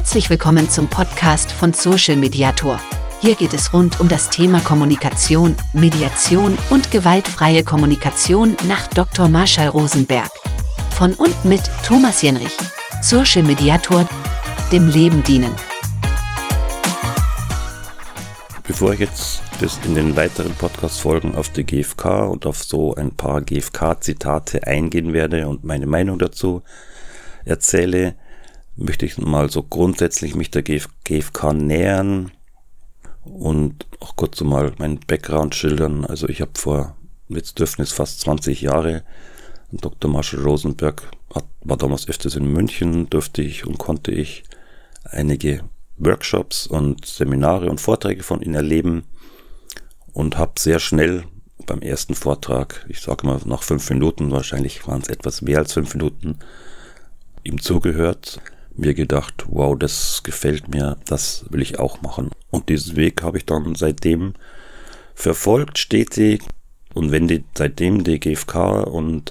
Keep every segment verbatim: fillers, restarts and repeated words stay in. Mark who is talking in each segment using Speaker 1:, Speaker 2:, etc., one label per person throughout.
Speaker 1: Herzlich willkommen zum Podcast von Social Mediator. Hier geht es rund um das Thema Kommunikation, Mediation und gewaltfreie Kommunikation nach Doktor Marshall Rosenberg. Von und mit Thomas Jenrich. Social Mediator, dem Leben dienen.
Speaker 2: Bevor ich jetzt das in den weiteren Podcast-Folgen auf die G F K und auf so ein paar G F K-Zitate eingehen werde und meine Meinung dazu erzähle, möchte ich mal so grundsätzlich mich der G F K nähern und auch kurz so mal meinen Background schildern. Also ich habe vor, jetzt dürften es fast zwanzig Jahre, Doktor Marshall Rosenberg hat, war damals öfters in München, durfte ich und konnte ich einige Workshops und Seminare und Vorträge von ihm erleben und habe sehr schnell beim ersten Vortrag, ich sage mal nach fünf Minuten, wahrscheinlich waren es etwas mehr als fünf Minuten, ihm zugehört, mir gedacht, wow, das gefällt mir, das will ich auch machen. Und diesen Weg habe ich dann seitdem verfolgt, stetig und wende seitdem die G F K und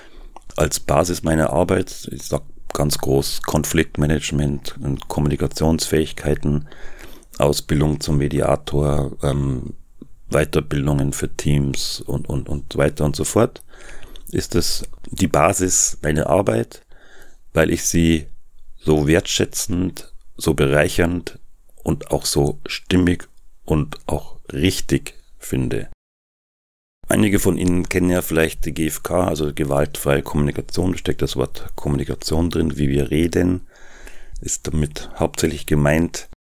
Speaker 2: als Basis meiner Arbeit, ich sag ganz groß, Konfliktmanagement und Kommunikationsfähigkeiten, Ausbildung zum Mediator, ähm, Weiterbildungen für Teams und, und, und so weiter und so fort, ist es die Basis meiner Arbeit, weil ich sie so wertschätzend, so bereichernd und auch so stimmig und auch richtig finde. Einige von Ihnen kennen ja vielleicht die G F K, also gewaltfreie Kommunikation, da steckt das Wort Kommunikation drin, wie wir reden, ist damit hauptsächlich gemeint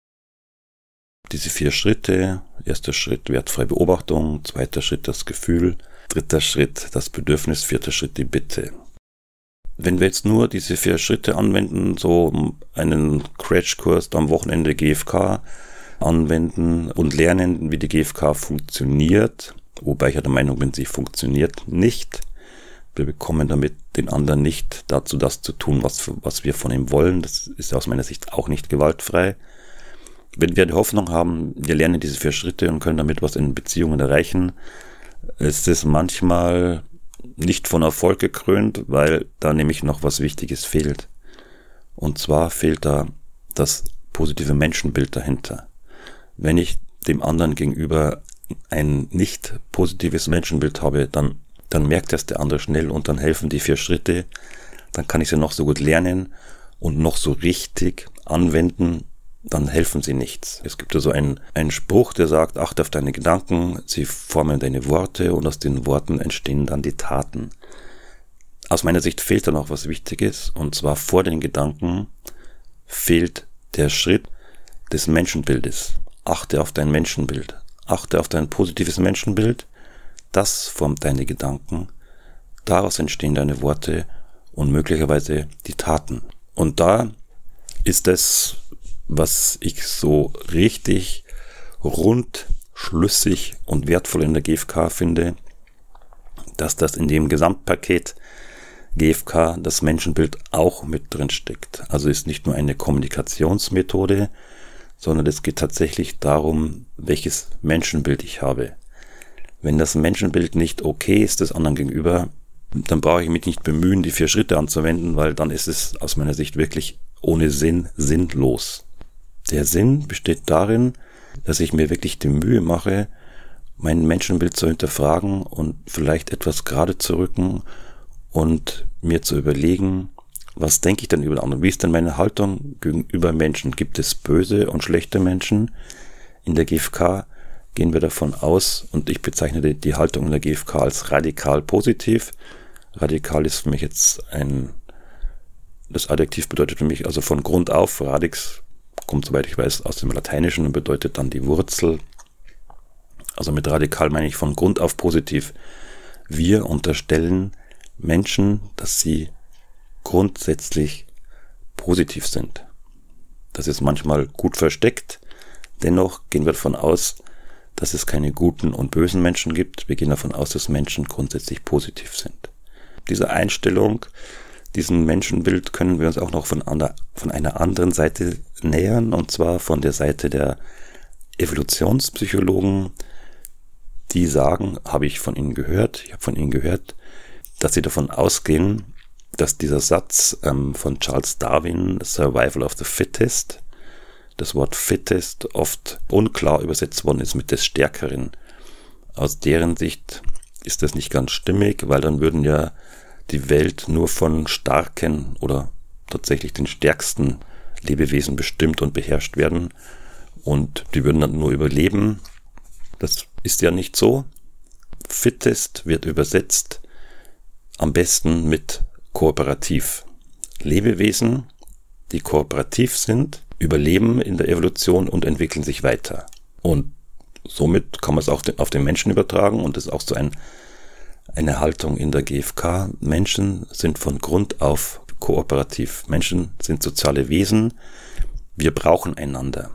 Speaker 2: diese vier Schritte. Erster Schritt wertfreie Beobachtung, zweiter Schritt das Gefühl, dritter Schritt das Bedürfnis, vierter Schritt die Bitte. Wenn wir jetzt nur diese vier Schritte anwenden, so einen Crashkurs am Wochenende G F K anwenden und lernen, wie die G F K funktioniert, wobei ich ja der Meinung bin, sie funktioniert nicht. Wir bekommen damit den anderen nicht dazu, das zu tun, was, was wir von ihm wollen. Das ist aus meiner Sicht auch nicht gewaltfrei. Wenn wir die Hoffnung haben, wir lernen diese vier Schritte und können damit was in Beziehungen erreichen, ist es manchmal nicht von Erfolg gekrönt, weil da nämlich noch was Wichtiges fehlt. Und zwar fehlt da das positive Menschenbild dahinter. Wenn ich dem anderen gegenüber ein nicht positives Menschenbild habe, dann, dann merkt das der andere schnell und dann helfen die vier Schritte. Dann kann ich sie noch so gut lernen und noch so richtig anwenden, dann helfen sie nichts. Es gibt ja so einen, einen Spruch, der sagt, achte auf deine Gedanken, sie formen deine Worte und aus den Worten entstehen dann die Taten. Aus meiner Sicht fehlt da noch was Wichtiges, und zwar vor den Gedanken fehlt der Schritt des Menschenbildes. Achte auf dein Menschenbild. Achte auf dein positives Menschenbild. Das formt deine Gedanken. Daraus entstehen deine Worte und möglicherweise die Taten. Und da ist es, was ich so richtig rund, schlüssig und wertvoll in der G F K finde, dass das in dem Gesamtpaket G F K das Menschenbild auch mit drin steckt. Also ist nicht nur eine Kommunikationsmethode, sondern es geht tatsächlich darum, welches Menschenbild ich habe. Wenn das Menschenbild nicht okay ist des anderen gegenüber, dann brauche ich mich nicht bemühen, die vier Schritte anzuwenden, weil dann ist es aus meiner Sicht wirklich ohne Sinn sinnlos. Der Sinn besteht darin, dass ich mir wirklich die Mühe mache, mein Menschenbild zu hinterfragen und vielleicht etwas gerade zu rücken und mir zu überlegen, was denke ich denn über den anderen? Wie ist denn meine Haltung gegenüber Menschen? Gibt es böse und schlechte Menschen? In der G F K gehen wir davon aus, und ich bezeichne die, die Haltung in der G F K als radikal positiv. Radikal ist für mich jetzt ein, das Adjektiv bedeutet für mich also von Grund auf, radix kommt, soweit ich weiß, aus dem Lateinischen und bedeutet dann die Wurzel. Also mit radikal meine ich von Grund auf positiv. Wir unterstellen Menschen, dass sie grundsätzlich positiv sind. Das ist manchmal gut versteckt. Dennoch gehen wir davon aus, dass es keine guten und bösen Menschen gibt. Wir gehen davon aus, dass Menschen grundsätzlich positiv sind. Diese Einstellung, diesem Menschenbild können wir uns auch noch von einer, von einer anderen Seite nähern, und zwar von der Seite der Evolutionspsychologen, die sagen, habe ich von ihnen gehört, ich habe von ihnen gehört, dass sie davon ausgehen, dass dieser Satz ähm, von Charles Darwin, Survival of the Fittest, das Wort fittest oft unklar übersetzt worden ist mit des Stärkeren. Aus deren Sicht ist das nicht ganz stimmig, weil dann würden ja die Welt nur von starken oder tatsächlich den stärksten Lebewesen bestimmt und beherrscht werden und die würden dann nur überleben. Das ist ja nicht so. Fittest wird übersetzt am besten mit kooperativ. Lebewesen, die kooperativ sind, überleben in der Evolution und entwickeln sich weiter. Und somit kann man es auch auf den Menschen übertragen und das ist auch so ein, eine Haltung in der G F K. Menschen sind von Grund auf kooperativ. Menschen sind soziale Wesen. Wir brauchen einander.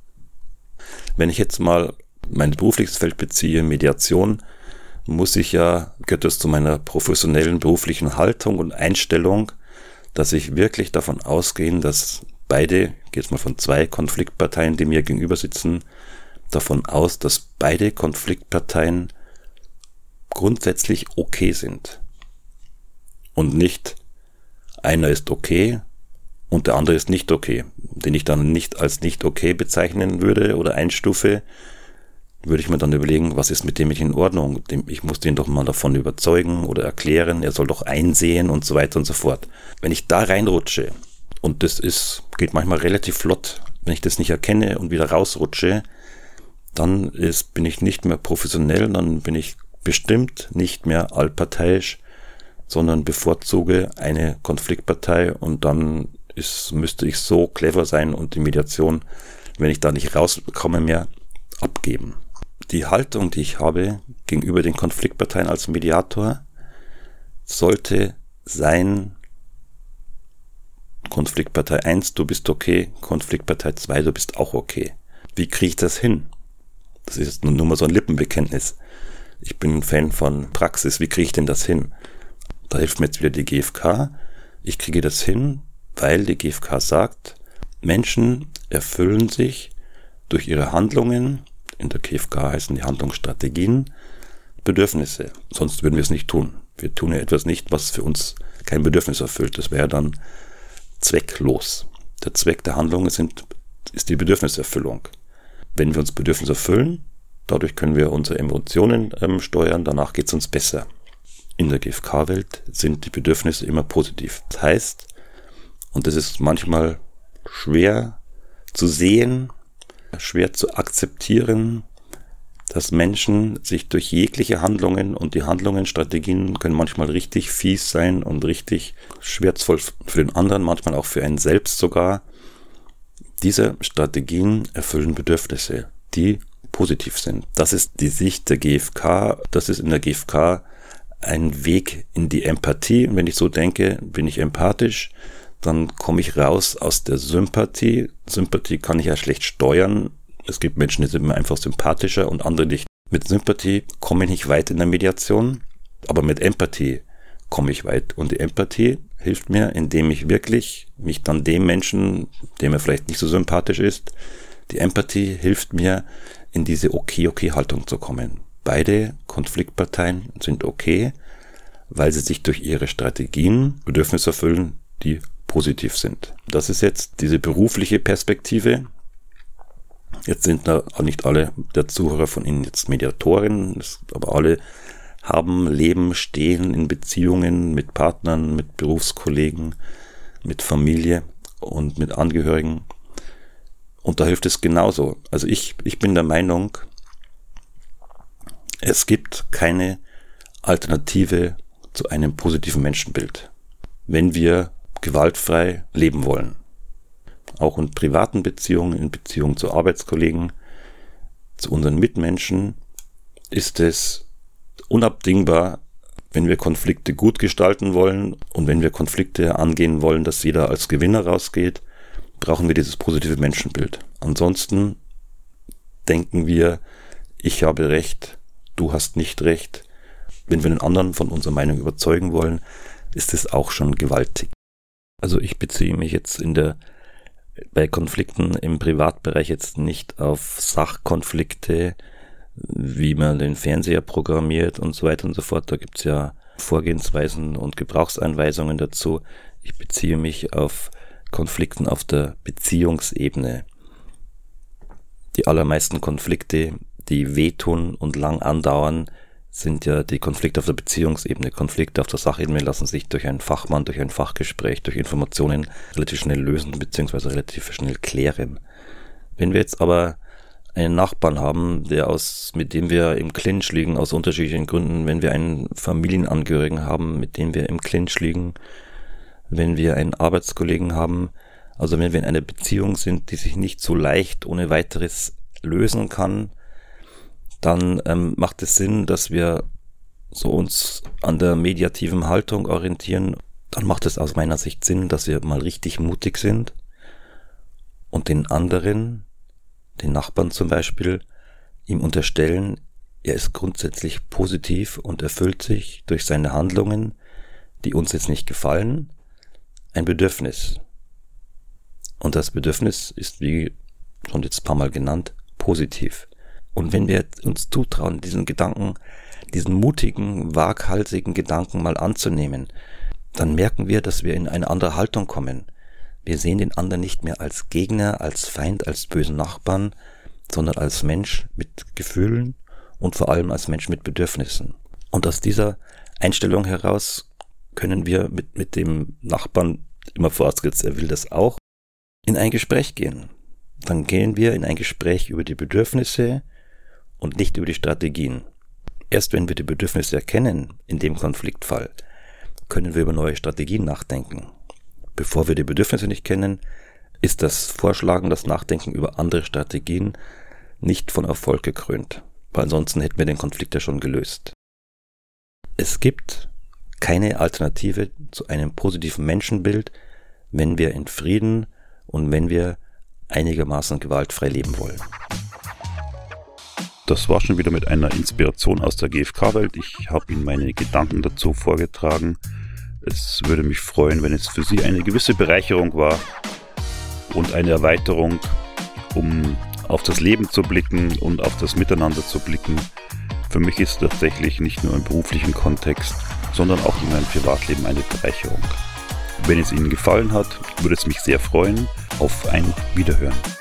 Speaker 2: Wenn ich jetzt mal mein berufliches Feld beziehe, Mediation, muss ich ja, gehört das zu meiner professionellen beruflichen Haltung und Einstellung, dass ich wirklich davon ausgehe, dass beide, geht es mal von zwei Konfliktparteien, die mir gegenüber sitzen, davon aus, dass beide Konfliktparteien grundsätzlich okay sind. Und nicht einer ist okay und der andere ist nicht okay, den ich dann nicht als nicht okay bezeichnen würde oder einstufe, würde ich mir dann überlegen, was ist mit dem nicht in Ordnung? Ich muss den doch mal davon überzeugen oder erklären, er soll doch einsehen und so weiter und so fort. Wenn ich da reinrutsche, und das ist, geht manchmal relativ flott, wenn ich das nicht erkenne und wieder rausrutsche, dann ist, bin ich nicht mehr professionell, dann bin ich bestimmt nicht mehr allparteiisch, sondern bevorzuge eine Konfliktpartei und dann ist, müsste ich so clever sein und die Mediation, wenn ich da nicht rauskomme mehr, abgeben. Die Haltung, die ich habe gegenüber den Konfliktparteien als Mediator, sollte sein, Konfliktpartei eins, du bist okay, Konfliktpartei zwei, du bist auch okay. Wie kriege ich das hin? Das ist jetzt nur mal so ein Lippenbekenntnis. Ich bin ein Fan von Praxis. Wie kriege ich denn das hin? Da hilft mir jetzt wieder die G F K. Ich kriege das hin, weil die G F K sagt, Menschen erfüllen sich durch ihre Handlungen, in der G F K heißen die Handlungsstrategien, Bedürfnisse. Sonst würden wir es nicht tun. Wir tun ja etwas nicht, was für uns kein Bedürfnis erfüllt. Das wäre dann zwecklos. Der Zweck der Handlungen sind, ist die Bedürfniserfüllung. Wenn wir uns Bedürfnisse erfüllen, dadurch können wir unsere Emotionen ähm, steuern, danach geht es uns besser. In der G F K-Welt sind die Bedürfnisse immer positiv. Das heißt, und das ist manchmal schwer zu sehen, schwer zu akzeptieren, dass Menschen sich durch jegliche Handlungen und die Handlungen, Strategien können manchmal richtig fies sein und richtig schmerzvoll für den anderen, manchmal auch für einen selbst sogar. Diese Strategien erfüllen Bedürfnisse, die positiv sind. Das ist die Sicht der G F K. Das ist in der G F K ein Weg in die Empathie. Und wenn ich so denke, bin ich empathisch, dann komme ich raus aus der Sympathie. Sympathie kann ich ja schlecht steuern. Es gibt Menschen, die sind mir einfach sympathischer und andere nicht. Mit Sympathie komme ich nicht weit in der Mediation, aber mit Empathie komme ich weit. Und die Empathie hilft mir, indem ich wirklich mich dann dem Menschen, der mir vielleicht nicht so sympathisch ist, die Empathie hilft mir, in diese Okay-Okay-Haltung zu kommen. Beide Konfliktparteien sind okay, weil sie sich durch ihre Strategien Bedürfnisse erfüllen, die positiv sind. Das ist jetzt diese berufliche Perspektive. Jetzt sind da auch nicht alle der Zuhörer von Ihnen jetzt Mediatoren, aber alle haben Leben, stehen in Beziehungen mit Partnern, mit Berufskollegen, mit Familie und mit Angehörigen. Und da hilft es genauso. Also ich, ich bin der Meinung, es gibt keine Alternative zu einem positiven Menschenbild, wenn wir gewaltfrei leben wollen. Auch in privaten Beziehungen, in Beziehungen zu Arbeitskollegen, zu unseren Mitmenschen ist es unabdingbar, wenn wir Konflikte gut gestalten wollen und wenn wir Konflikte angehen wollen, dass jeder als Gewinner rausgeht, brauchen wir dieses positive Menschenbild. Ansonsten denken wir, ich habe Recht, du hast nicht Recht. Wenn wir den anderen von unserer Meinung überzeugen wollen, ist es auch schon gewaltig. Also ich beziehe mich jetzt in der bei Konflikten im Privatbereich jetzt nicht auf Sachkonflikte, wie man den Fernseher programmiert und so weiter und so fort. Da gibt's ja Vorgehensweisen und Gebrauchsanweisungen dazu. Ich beziehe mich auf Konflikten auf der Beziehungsebene. Die allermeisten Konflikte, die wehtun und lang andauern, sind ja die Konflikte auf der Beziehungsebene. Konflikte auf der Sachebene lassen sich durch einen Fachmann, durch ein Fachgespräch, durch Informationen relativ schnell lösen bzw. relativ schnell klären. Wenn wir jetzt aber einen Nachbarn haben, der aus, mit dem wir im Clinch liegen, aus unterschiedlichen Gründen, wenn wir einen Familienangehörigen haben, mit dem wir im Clinch liegen, wenn wir einen Arbeitskollegen haben, also wenn wir in einer Beziehung sind, die sich nicht so leicht ohne weiteres lösen kann, dann ähm, macht es Sinn, dass wir so uns an der mediativen Haltung orientieren. Dann macht es aus meiner Sicht Sinn, dass wir mal richtig mutig sind und den anderen, den Nachbarn zum Beispiel, ihm unterstellen, er ist grundsätzlich positiv und erfüllt sich durch seine Handlungen, die uns jetzt nicht gefallen, ein Bedürfnis. Und das Bedürfnis ist, wie schon jetzt ein paar Mal genannt, positiv. Und wenn wir uns zutrauen, diesen Gedanken, diesen mutigen, waghalsigen Gedanken mal anzunehmen, dann merken wir, dass wir in eine andere Haltung kommen. Wir sehen den anderen nicht mehr als Gegner, als Feind, als bösen Nachbarn, sondern als Mensch mit Gefühlen und vor allem als Mensch mit Bedürfnissen. Und aus dieser Einstellung heraus können wir mit, mit dem Nachbarn, immer vorausgesetzt, er will das auch, in ein Gespräch gehen. Dann gehen wir in ein Gespräch über die Bedürfnisse und nicht über die Strategien. Erst wenn wir die Bedürfnisse erkennen, in dem Konfliktfall, können wir über neue Strategien nachdenken. Bevor wir die Bedürfnisse nicht kennen, ist das Vorschlagen, das Nachdenken über andere Strategien nicht von Erfolg gekrönt, weil ansonsten hätten wir den Konflikt ja schon gelöst. Es gibt keine Alternative zu einem positiven Menschenbild, wenn wir in Frieden und wenn wir einigermaßen gewaltfrei leben wollen.
Speaker 3: Das war schon wieder mit einer Inspiration aus der G F K-Welt. Ich habe Ihnen meine Gedanken dazu vorgetragen. Es würde mich freuen, wenn es für Sie eine gewisse Bereicherung war und eine Erweiterung, um auf das Leben zu blicken und auf das Miteinander zu blicken. Für mich ist es tatsächlich nicht nur im beruflichen Kontext, sondern auch in meinem Privatleben eine Bereicherung. Wenn es Ihnen gefallen hat, würde es mich sehr freuen. Auf ein Wiederhören.